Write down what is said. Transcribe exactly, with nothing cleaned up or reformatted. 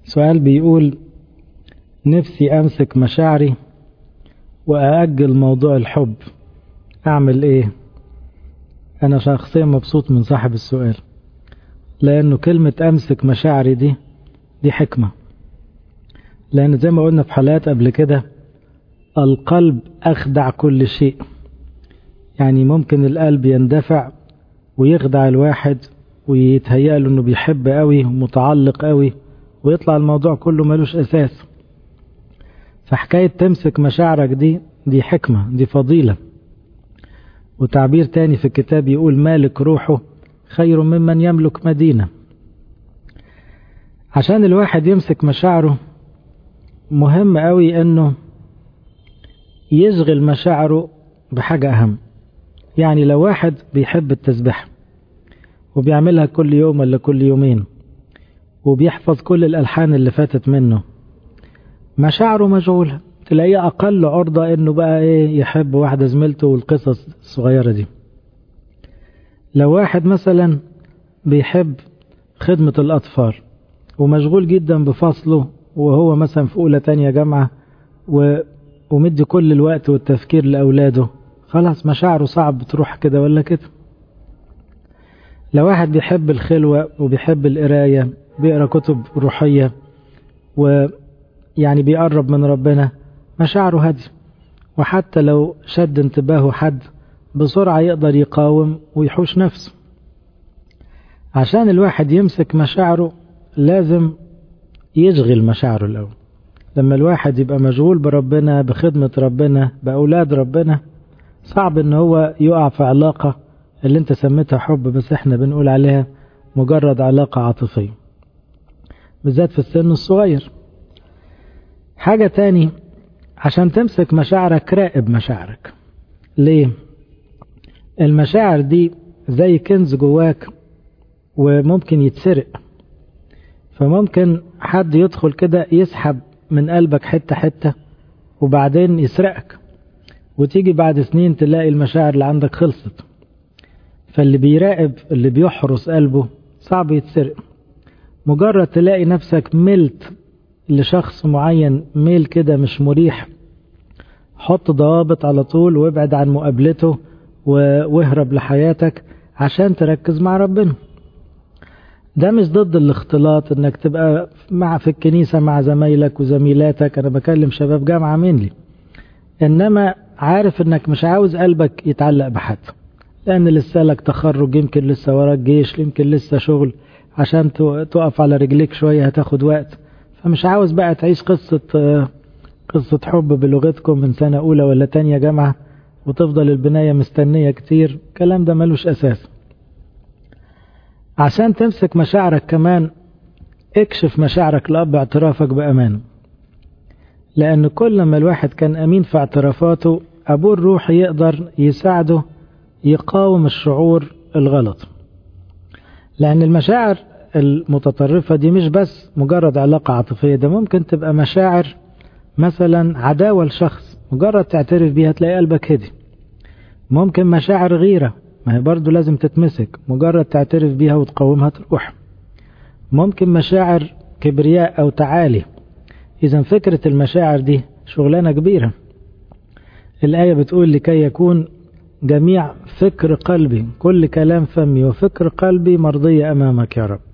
سؤال بيقول: نفسي أمسك مشاعري وأأجل موضوع الحب، أعمل إيه؟ أنا شخصيا مبسوط من صاحب السؤال، لأنه كلمة أمسك مشاعري دي دي حكمة. لأن زي ما قلنا في حلقات قبل كده، القلب أخدع كل شيء. يعني ممكن القلب يندفع ويخدع الواحد ويتهيأ له أنه بيحب قوي ومتعلق قوي، ويطلع الموضوع كله ملوش أساس. فحكاية تمسك مشاعرك دي دي حكمة، دي فضيلة. وتعبير تاني في الكتاب يقول: مالك روحه خير ممن يملك مدينة. عشان الواحد يمسك مشاعره مهم قوي انه يشغل مشاعره بحاجة اهم. يعني لو واحد بيحب التسبيح وبيعملها كل يوم ولا كل يومين وبيحفظ كل الألحان اللي فاتت منه، مشاعره مشغولة، تلاقيه أقل عرضة إنه بقى إيه يحب واحدة زميلته والقصص الصغيرة دي. لو واحد مثلا بيحب خدمة الأطفال ومشغول جدا بفصله، وهو مثلا في أولى تانية جامعة ومدي كل الوقت والتفكير لأولاده، خلاص مشاعره صعب تروح كده ولا كده. لو واحد بيحب الخلوة وبيحب القراية، بيقرأ كتب روحية ويعني بيقرب من ربنا، مشاعره هادية، وحتى لو شد انتباهه حد بسرعة يقدر يقاوم ويحوش نفسه. عشان الواحد يمسك مشاعره لازم يشغل مشاعره الأول. لما الواحد يبقى مشغول بربنا، بخدمة ربنا، بأولاد ربنا، صعب ان هو يقع في علاقة اللي انت سميتها حب بس احنا بنقول عليها مجرد علاقة عاطفية، بالذات في السن الصغير. حاجة تاني، عشان تمسك مشاعرك راقب مشاعرك. ليه؟ المشاعر دي زي كنز جواك وممكن يتسرق. فممكن حد يدخل كده يسحب من قلبك حتة حتة وبعدين يسرقك، وتيجي بعد سنين تلاقي المشاعر اللي عندك خلصت. فاللي بيراقب، اللي بيحرس قلبه، صعب يتسرق. مجرد تلاقي نفسك ملت لشخص معين ميل كده مش مريح، حط ضوابط على طول وابعد عن مقابلته واهرب لحياتك عشان تركز مع ربنا. ده مش ضد الاختلاط، انك تبقى مع في الكنيسة مع زمايلك وزميلاتك، انا بكلم شباب جامعة منلي، انما عارف انك مش عاوز قلبك يتعلق بحد، لان لسه لك تخرج، يمكن لسه وراك جيش، يمكن لسه شغل، عشان تقف على رجليك شوية هتاخد وقت. فمش عاوز بقى تعيش قصة قصة حب بلغتكم من سنة أولى ولا تانية جامعة وتفضل البناية مستنية كتير. الكلام ده ملوش أساس. عشان تمسك مشاعرك كمان اكشف مشاعرك لأب اعترافك بأمانه، لأن كل ما الواحد كان أمين في اعترافاته، أبوه الروح يقدر يساعده يقاوم الشعور الغلط. لأن المشاعر المتطرفة دي مش بس مجرد علاقة عاطفية، ده ممكن تبقى مشاعر مثلا عداوة لشخص، مجرد تعترف بيها تلاقي قلبك هدي. ممكن مشاعر غيرة، ما هي برضو لازم تتمسك، مجرد تعترف بيها وتقاومها تروح. ممكن مشاعر كبرياء أو تعالي. إذا فكرة المشاعر دي شغلانة كبيرة. الآية بتقول: لكي يكون جميع فكر قلبي، كل كلام فمي وفكر قلبي مرضية أمامك يا رب.